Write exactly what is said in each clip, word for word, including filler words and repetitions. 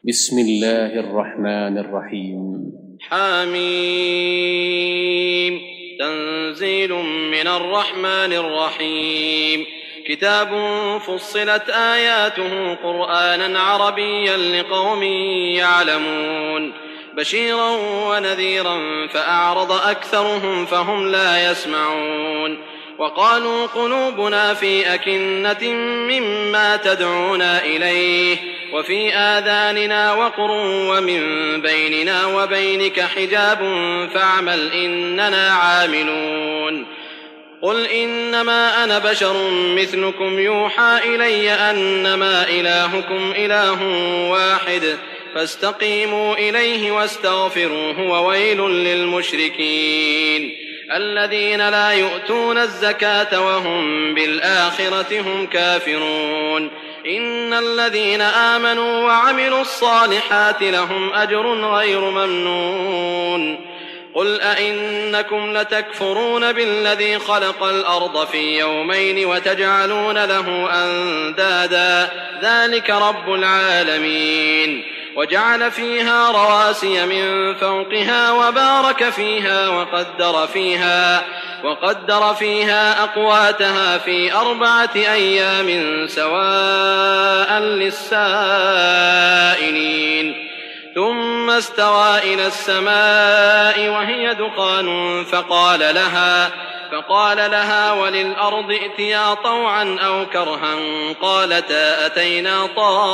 بسم الله الرحمن الرحيم. حميم. تنزيل من الرحمن الرحيم. كتاب فصلت آياته قرآنا عربيا لقوم يعلمون، بشيرا ونذيرا فأعرض أكثرهم فهم لا يسمعون. وقالوا قلوبنا في أكنة مما تدعونا إليه وفي آذاننا وقر ومن بيننا وبينك حجاب فاعمل إننا عاملون. قل إنما أنا بشر مثلكم يوحى إلي أنما إلهكم إله واحد فاستقيموا إليه واستغفروه وويل للمشركين الذين لا يؤتون الزكاة وهم بالآخرة هم كافرون. إن الذين آمنوا وعملوا الصالحات لهم أجر غير ممنون. قل أئنكم لتكفرون بالذي خلق الأرض في يومين وتجعلون له أندادا ذلك رب العالمين. وجعل فيها رواسي من فوقها وبارك فيها وقدر فيها وقدر فيها أقواتها في أربعة أيام سواء للسائلين. ثم استوى إلى السماء وهي دخان فقال لها فقال لها وللأرض ائتيا طوعا أو كرها قالتا أتينا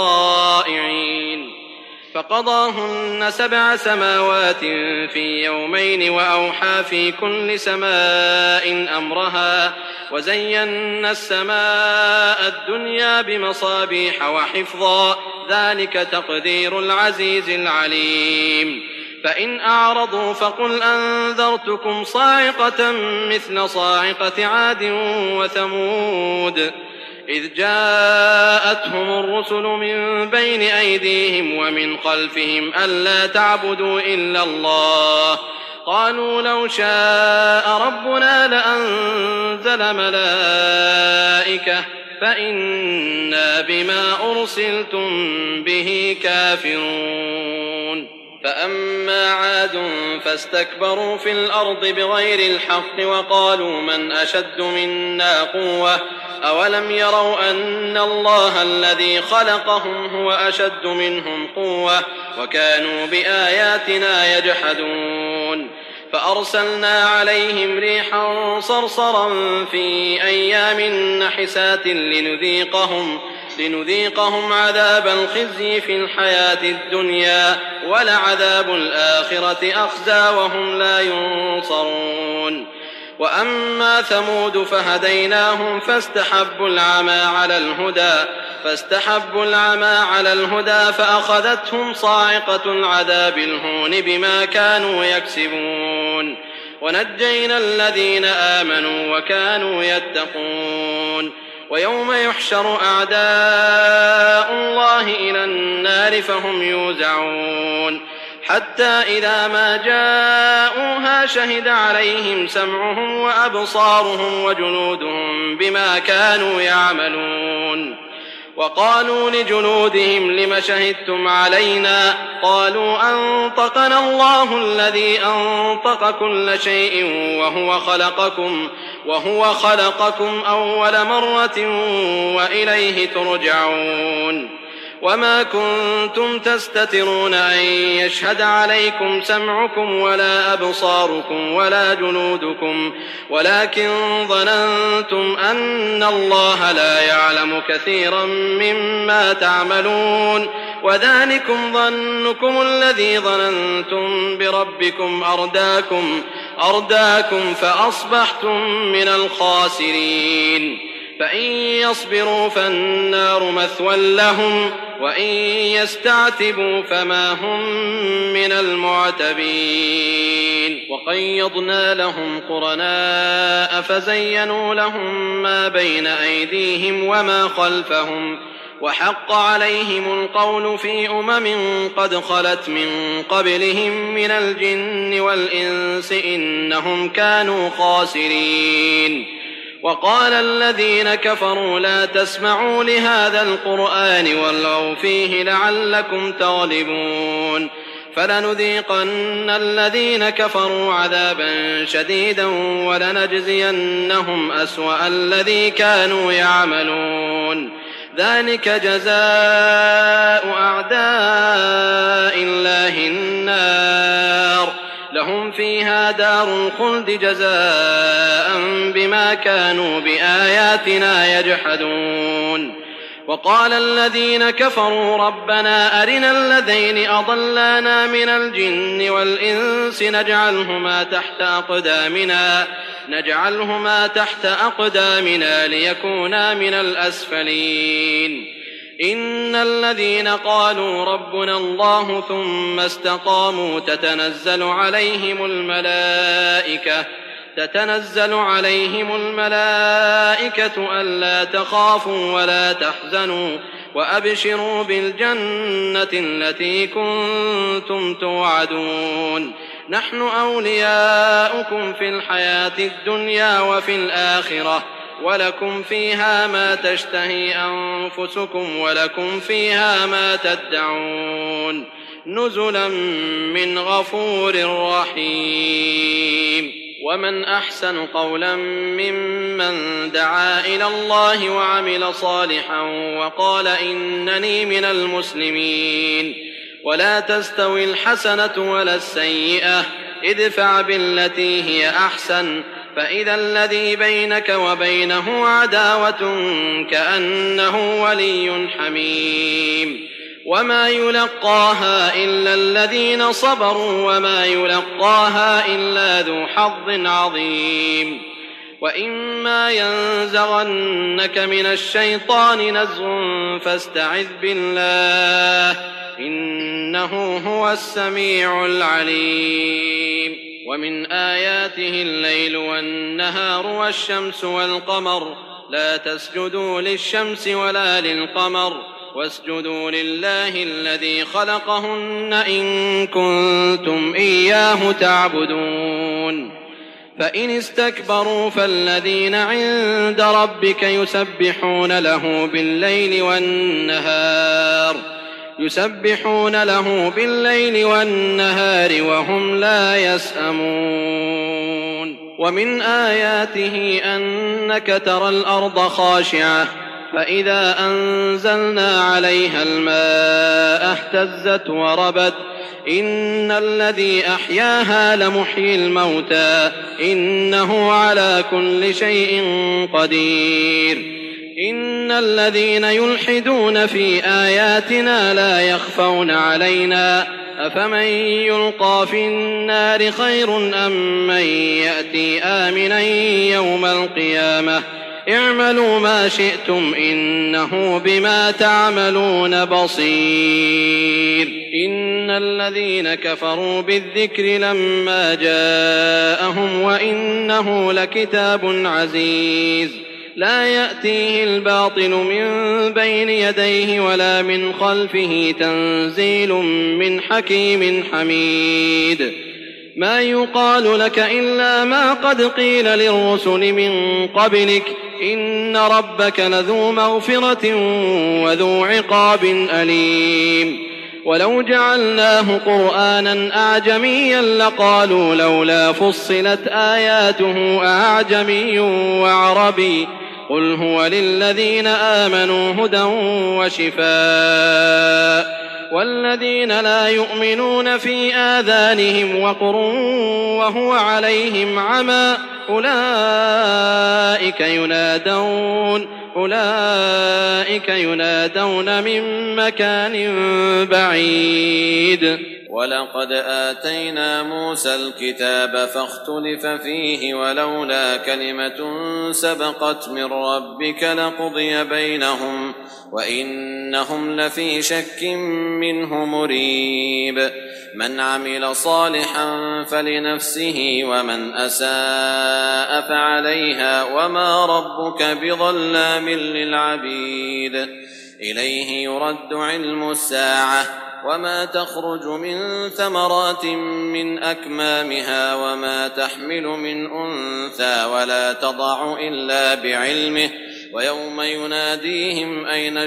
طائعين. فقضاهن سبع سماوات في يومين وأوحى في كل سماء أمرها وزينا السماء الدنيا بمصابيح وحفظا ذلك تقدير العزيز العليم. فإن أعرضوا فقل أنذرتكم صاعقة مثل صاعقة عاد وثمود إذ جاءتهم الرسل من بين أيديهم ومن خلفهم ألا تعبدوا إلا الله قالوا لو شاء ربنا لأنزل ملائكة فإنا بما أرسلتم به كافرون. فأما عاد فاستكبروا في الأرض بغير الحق وقالوا من أشد منا قوة أولم يروا أن الله الذي خلقهم هو أشد منهم قوة وكانوا بآياتنا يجحدون. فأرسلنا عليهم ريحا صرصرا في أيام نحسات لنذيقهم لنذيقهم عذاب الخزي في الحياة الدنيا ولعذاب الآخرة أخزى وهم لا ينصرون. وأما ثمود فهديناهم فاستحبوا العمى على الهدى فاستحبوا العمى على الهدى فأخذتهم صاعقة العذاب الهون بما كانوا يكسبون. ونجينا الذين آمنوا وكانوا يتقون. ويوم يحشر أعداء الله إلى النار فهم يوزعون حتى إذا ما جاءوها شهد عليهم سمعهم وأبصارهم وجلودهم بما كانوا يعملون. وقالوا لجلودهم لم شهدتم علينا قالوا أنطقنا الله الذي أنطق كل شيء وهو خلقكم وهو خلقكم أول مرة وإليه ترجعون. وما كنتم تستترون أن يشهد عليكم سمعكم ولا أبصاركم ولا جلودكم ولكن ظننتم أن الله لا يعلم كثيرا مما تعملون وذلكم ظنكم الذي ظننتم بربكم أرداكم أرداكم فأصبحتم من الخاسرين. فإن يصبروا فالنار مثوى لهم وإن يستعتبوا فما هم من المعتبين. وقيضنا لهم قرناء فزينوا لهم ما بين أيديهم وما خلفهم وحق عليهم القول في أمم قد خلت من قبلهم من الجن والإنس إنهم كانوا خاسرين. وقال الذين كفروا لا تسمعوا لهذا القرآن والغوا فيه لعلكم تغلبون فلنذيقن الذين كفروا عذابا شديدا ولنجزينهم أسوأ الذي كانوا يعملون ذلك جزاء أعداء الله النار لهم فيها دار الخلد جزاء بما كانوا بآياتنا يجحدون وقال الذين كفروا ربنا أرنا الذين أضلانا من الجن والإنس نجعلهما تحت أقدامنا نجعلهما تحت أقدامنا ليكونا من الأسفلين إن الذين قالوا ربنا الله ثم استقاموا تتنزل عليهم الملائكة تتنزل عليهم الملائكة ألا تخافوا ولا تحزنوا وأبشروا بالجنة التي كنتم توعدون نحن أولياؤكم في الحياة الدنيا وفي الآخرة ولكم فيها ما تشتهي أنفسكم ولكم فيها ما تدعون نزلا من غفور رحيم ومن أحسن قولا ممن دعا إلى الله وعمل صالحا وقال إنني من المسلمين ولا تستوي الحسنة ولا السيئة ادفع بالتي هي أحسن فإذا الذي بينك وبينه عداوة كأنه ولي حميم وما يلقاها إلا الذين صبروا وما يلقاها إلا ذو حظ عظيم وإما ينزغنك من الشيطان نزغ فاستعذ بالله إنه هو السميع العليم ومن آياته الليل والنهار والشمس والقمر لا تسجدوا للشمس ولا للقمر واسجدوا لله الذي خلقهن إن كنتم إياه تعبدون فإن استكبروا فالذين عند ربك يسبحون له بالليل والنهار يسبحون له بالليل والنهار وهم لا يسأمون ومن آياته أنك ترى الأرض خاشعة فإذا أنزلنا عليها الماء اهتزت وربت إن الذي أحياها لمحيي الموتى إنه على كل شيء قدير إن الذين يلحدون في آياتنا لا يخفون علينا أفمن يلقى في النار خير أم من يأتي آمنا يوم القيامة اعملوا ما شئتم إنه بما تعملون بصير إن الذين كفروا بالذكر لما جاءهم وإنه لكتاب عزيز لا يأتيه الباطل من بين يديه ولا من خلفه تنزيل من حكيم حميد ما يقال لك إلا ما قد قيل للرسل من قبلك إن ربك لذو مغفرة وذو عقاب أليم ولو جعلناه قرآنا أعجميا لقالوا لولا فصلت آياته أعجمي وعربي قل هو للذين آمنوا هدى وشفاء والذين لا يؤمنون في آذانهم وقر وهو عليهم عمى أولئك ينادون أولئك ينادون من مكان بعيد ولقد آتينا موسى الكتاب فاختلف فيه ولولا كلمة سبقت من ربك لقضي بينهم وإنهم لفي شك منه مريب من عمل صالحا فلنفسه ومن أساء فعليها وما ربك بظلام للعبيد إليه يرد علم الساعة وما تخرج من ثمرات من أكمامها وما تحمل من أنثى ولا تضع إلا بعلمه ويوم يناديهم أين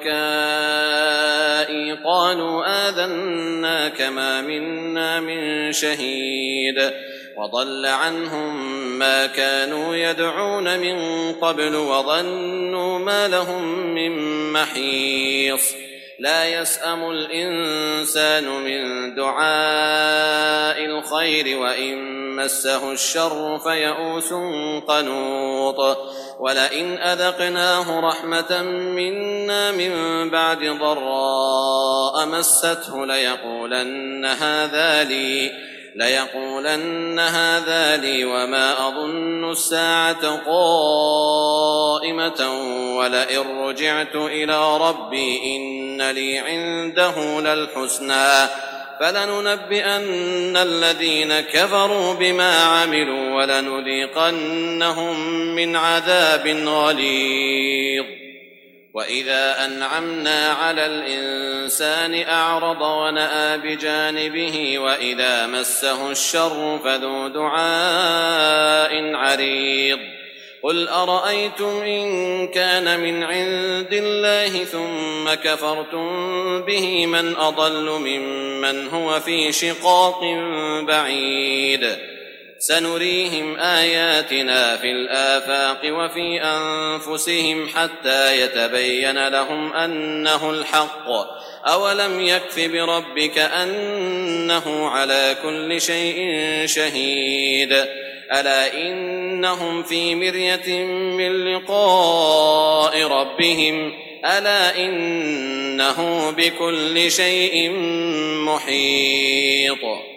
شركائي قالوا آذناك ما منا من شهيد وضل عنهم ما كانوا يدعون من قبل وظنوا ما لهم من محيص لا يسأم الإنسان من دعاء الخير وإن مسه الشر فيئوس قنوط ولئن أذقناه رحمة منا من بعد ضراء مسته ليقولن هذا لي ليقولن هذا لي وما أظن الساعة قائمة ولئن رجعت إلى ربي إن لي عنده للحسنى فلننبئن الذين كفروا بما عملوا ولنذيقنهم من عذاب غليظ وإذا أنعمنا على الإنسان أعرض ونأى بجانبه وإذا مسه الشر فذو دعاء عريض قل أرأيتم إن كان من عند الله ثم كفرتم به من أضل ممن هو في شقاق بعيد سنريهم آياتنا في الآفاق وفي أنفسهم حتى يتبين لهم أنه الحق أولم يكف بربك أنه على كل شيء شهيد ألا إنهم في مرية من لقاء ربهم ألا إنه بكل شيء محيط